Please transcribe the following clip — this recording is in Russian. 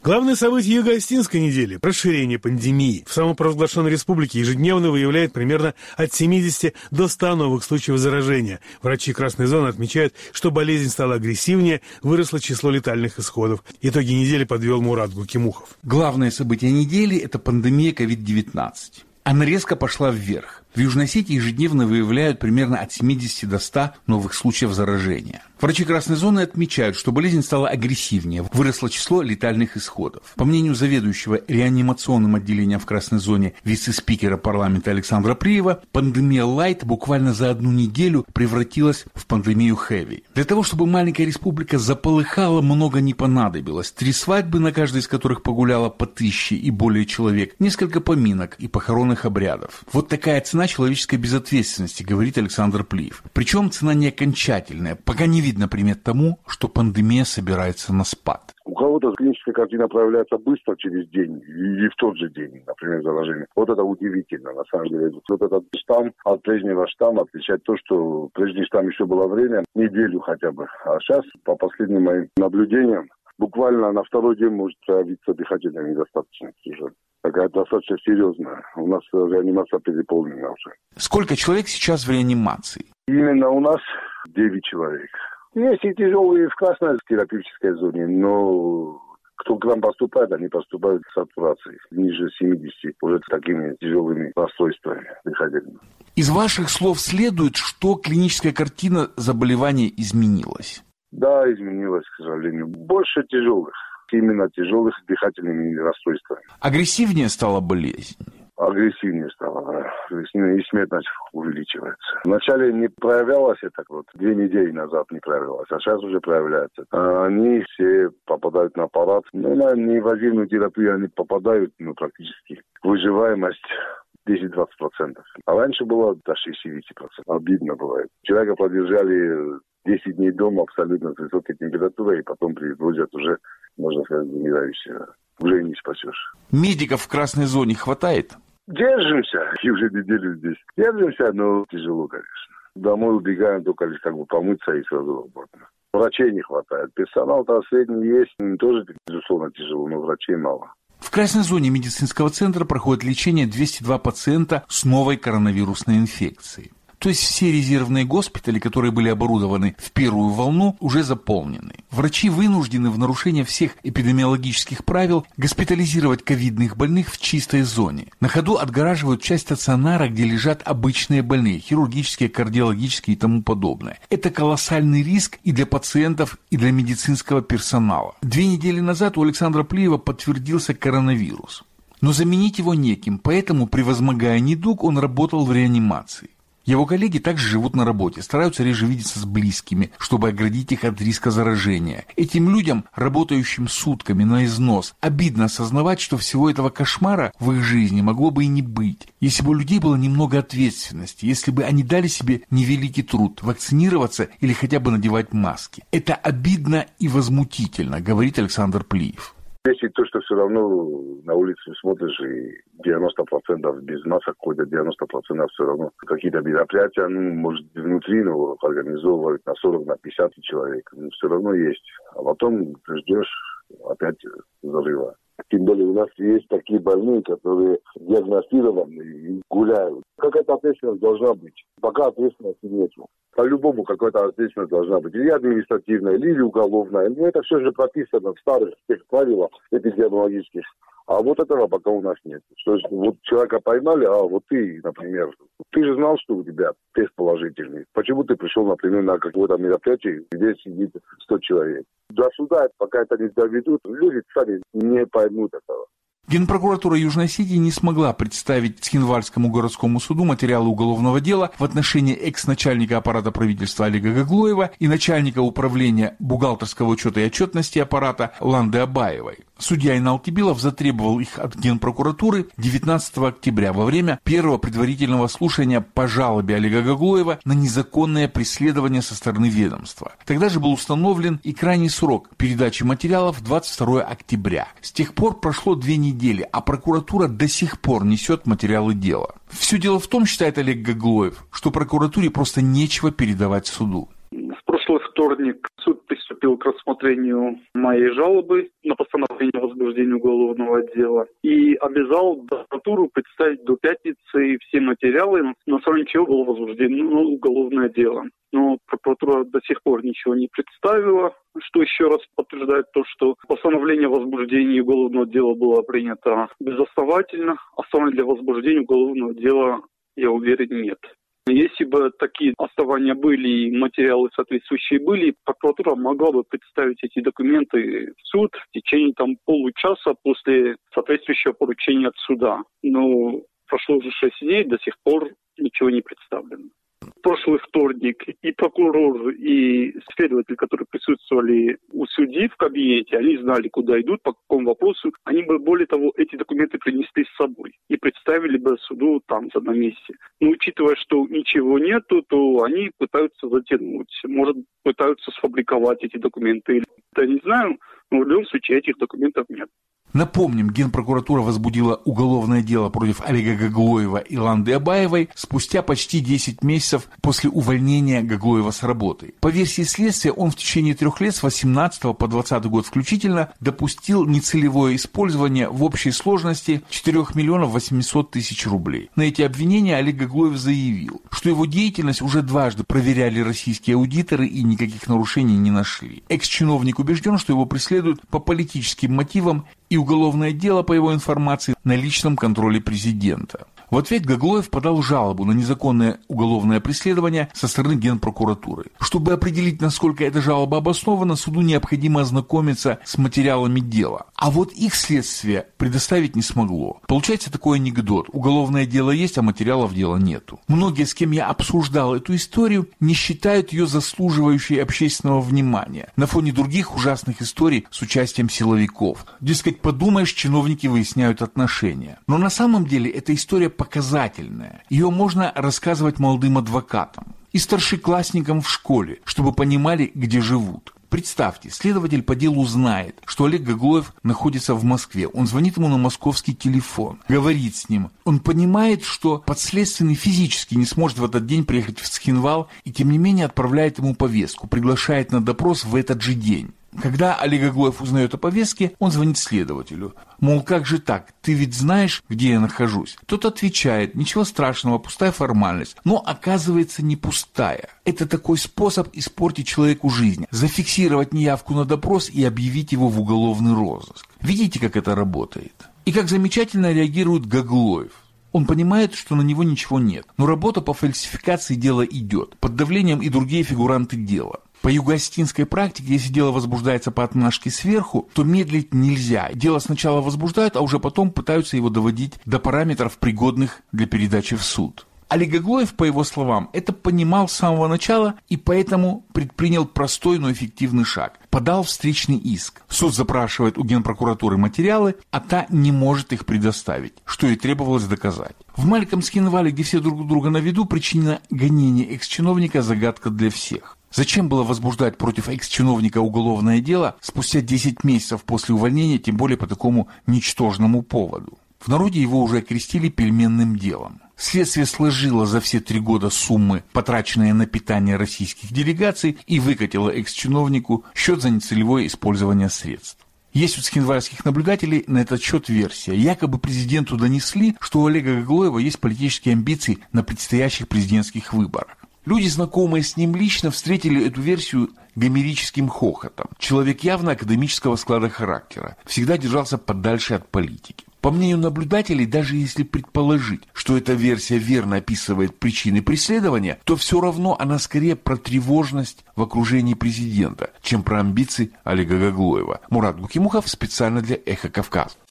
Главное событие Юго-Остинской недели – расширение пандемии. В самопровозглашенной республике ежедневно выявляют примерно от 70 до 100 новых случаев заражения. Врачи красной зоны отмечают, что болезнь стала агрессивнее, выросло число летальных исходов. Итоги недели подвел Мурат Гукимухов. Главное событие недели – это пандемия COVID-19. Она резко пошла вверх. В Южной Осетии ежедневно выявляют примерно от 70 до 100 новых случаев заражения. Врачи красной зоны отмечают, что болезнь стала агрессивнее, выросло число летальных исходов. По мнению заведующего реанимационным отделением в красной зоне вице-спикера парламента Александра Плиева, пандемия лайт буквально за одну неделю превратилась в пандемию хэви. Для того, чтобы маленькая республика заполыхала, много не понадобилось. 3 свадьбы, на каждой из которых погуляло по 1000 и более человек, несколько поминок и похоронных обрядов. Вот такая цена человеческой безответственности, говорит Александр Плиев. Причем цена не окончательная, пока не видно примет тому, что пандемия собирается на спад. У кого-то клиническая картина проявляется быстро, через день, или в тот же день, например, заражение. Вот это удивительно, на самом деле. Вот этот штамм от прежнего штамма отличает то, что прежний штамм еще было время, неделю хотя бы. А сейчас, по последним моим наблюдениям, буквально на второй день может проявиться дыхательная недостаточность уже. Такая достаточно серьезная. У нас реанимация переполнена уже. Сколько человек сейчас в реанимации? Именно у нас 9 человек. Есть и тяжелые в красной терапевтической зоне, но кто к нам поступает, они поступают с сатурацией ниже 70, уже с такими тяжелыми расстройствами дыхательными. Из ваших слов следует, что клиническая картина заболевания изменилась? Да, изменилась, к сожалению. Больше тяжелых. Именно тяжелых с дыхательными расстройствами. Агрессивнее стала болезнь? Агрессивнее стала, да. И смертность увеличивается. Вначале не проявлялось это, 2 недели назад не проявлялось, а сейчас уже проявляется. Они все попадают на аппарат. Но на неинвазивную терапию они попадают, практически. Выживаемость 10-20%. А раньше было до 60%. Обидно бывает. Человека продержали 10 дней дома абсолютно с высокой температурой, и потом привозят уже, можно сказать, умирающего. Уже не спасешь. Медиков в красной зоне хватает? Держимся. И уже неделю здесь. Держимся, но тяжело, конечно. Домой убегаем только лишь помыться и сразу работать. Врачей не хватает. Персонал-то средний есть. Тоже, безусловно, тяжело, но врачей мало. В красной зоне медицинского центра проходит лечение 202 пациента с новой коронавирусной инфекцией. То есть все резервные госпитали, которые были оборудованы в первую волну, уже заполнены. Врачи вынуждены в нарушение всех эпидемиологических правил госпитализировать ковидных больных в чистой зоне. На ходу отгораживают часть стационара, где лежат обычные больные, хирургические, кардиологические и тому подобное. Это колоссальный риск и для пациентов, и для медицинского персонала. 2 недели назад у Александра Плиева подтвердился коронавирус. Но заменить его неким, поэтому, превозмогая недуг, он работал в реанимации. Его коллеги также живут на работе, стараются реже видеться с близкими, чтобы оградить их от риска заражения. Этим людям, работающим сутками на износ, обидно осознавать, что всего этого кошмара в их жизни могло бы и не быть, если бы у людей было немного ответственности, если бы они дали себе невеликий труд вакцинироваться или хотя бы надевать маски. Это обидно и возмутительно, говорит Александр Плиев. Есть и то, что все равно на улице смотришь, и 90% без масок ходят, 90% все равно какие-то мероприятия, может, внутри, организовывают на 40, на 50 человек. Все равно есть. А потом ты ждешь опять взрыва. Тем более у нас есть такие больные, которые диагностированы и гуляют. Какая-то ответственность должна быть. Пока ответственности нет. По-любому какая-то ответственность должна быть. Или административная, или уголовная. Это все же прописано в старых тех правилах эпидемиологических. А вот этого пока у нас нет. То есть вот человека поймали, вот ты, например, ты же знал, что у тебя тест положительный. Почему ты пришел, например, на какое-то мероприятие, где сидит 100 человек? До суда, пока это не доведут, люди сами не поймут этого. Генпрокуратура Южной Осетии не смогла представить Цхинвальскому городскому суду материалы уголовного дела в отношении экс-начальника аппарата правительства Олега Гаглоева и начальника управления бухгалтерского учета и отчетности аппарата Ланды Абаевой. Судья Инал Кибилов затребовал их от Генпрокуратуры 19 октября во время первого предварительного слушания по жалобе Олега Гаглоева на незаконное преследование со стороны ведомства. Тогда же был установлен и крайний срок передачи материалов 22 октября. С тех пор прошло 2 недели, а прокуратура до сих пор несет материалы дела. Все дело в том, считает Олег Гаглоев, что прокуратуре просто нечего передавать суду. В прошлый вторник суд приступил к рассмотрению моей жалобы на постановление о возбуждении возбуждения уголовного дела и обязал прокуратуру представить до пятницы все материалы, на основании чего было возбуждено уголовное дело. Но прокуратура до сих пор ничего не представила, что еще раз подтверждает то, что постановление о возбуждении уголовного дела было принято безосновательно. Оснований для возбуждения уголовного дела, я уверен, нет. Если бы такие основания были и материалы соответствующие были, прокуратура могла бы представить эти документы в суд в течение получаса после соответствующего поручения от суда. Но прошло уже 6 дней, до сих пор ничего не представлено. В прошлый вторник и прокурор, и следователь, которые присутствовали у судьи в кабинете, они знали, куда идут, по какому вопросу. Они бы, более того, эти документы принесли с собой и представили бы суду на месте. Но учитывая, что ничего нету, то они пытаются затянуть. Может, пытаются сфабриковать эти документы. Я не знаю, но в любом случае этих документов нет. Напомним, Генпрокуратура возбудила уголовное дело против Олега Гаглоева и Ланды Абаевой спустя почти 10 месяцев после увольнения Гаглоева с работы. По версии следствия, он в течение 3 лет с 18 по 20 год включительно допустил нецелевое использование в общей сложности 4 800 000 рублей. На эти обвинения Олег Гаглоев заявил, что его деятельность уже дважды проверяли российские аудиторы и никаких нарушений не нашли. Экс-чиновник убежден, что его преследуют по политическим мотивам, и уголовное дело, по его информации, на личном контроле президента. В ответ Гаглоев подал жалобу на незаконное уголовное преследование со стороны Генпрокуратуры. Чтобы определить, насколько эта жалоба обоснована, суду необходимо ознакомиться с материалами дела. А вот их следствие предоставить не смогло. Получается такой анекдот. Уголовное дело есть, а материалов дела нету. Многие, с кем я обсуждал эту историю, не считают ее заслуживающей общественного внимания на фоне других ужасных историй с участием силовиков. Дескать, подумаешь, чиновники выясняют отношения. Но на самом деле эта история показательная. Ее можно рассказывать молодым адвокатам и старшеклассникам в школе, чтобы понимали, где живут. Представьте, следователь по делу знает, что Олег Гаглоев находится в Москве. Он звонит ему на московский телефон, говорит с ним. Он понимает, что подследственный физически не сможет в этот день приехать в Цхинвал, и тем не менее отправляет ему повестку, приглашает на допрос в этот же день. Когда Олег Гаглоев узнает о повестке, он звонит следователю. Мол, как же так? Ты ведь знаешь, где я нахожусь? Тот отвечает: ничего страшного, пустая формальность. Но оказывается, не пустая. Это такой способ испортить человеку жизнь. Зафиксировать неявку на допрос и объявить его в уголовный розыск. Видите, как это работает? И как замечательно реагирует Гаглоев. Он понимает, что на него ничего нет. Но работа по фальсификации дела идет. Под давлением и другие фигуранты дела. По юго-осетинской практике, если дело возбуждается по отмашке сверху, то медлить нельзя. Дело сначала возбуждают, а уже потом пытаются его доводить до параметров, пригодных для передачи в суд. Олег Гаглоев, по его словам, это понимал с самого начала и поэтому предпринял простой, но эффективный шаг. Подал встречный иск. Суд запрашивает у Генпрокуратуры материалы, а та не может их предоставить, что и требовалось доказать. В маленьком Цхинвале, где все друг у друга на виду, причина гонения экс-чиновника – загадка для всех. Зачем было возбуждать против экс-чиновника уголовное дело спустя 10 месяцев после увольнения, тем более по такому ничтожному поводу? В народе его уже окрестили пельменным делом. Следствие сложило за все 3 года суммы, потраченные на питание российских делегаций, и выкатило экс-чиновнику счет за нецелевое использование средств. Есть у цхинвальских наблюдателей на этот счет версия. Якобы президенту донесли, что у Олега Гаглоева есть политические амбиции на предстоящих президентских выборах. Люди, знакомые с ним лично, встретили эту версию гомерическим хохотом. Человек явно академического склада характера, всегда держался подальше от политики. По мнению наблюдателей, даже если предположить, что эта версия верно описывает причины преследования, то все равно она скорее про тревожность в окружении президента, чем про амбиции Олега Гаглоева. Мурат Гукимухов специально для «Эхо Кавказа».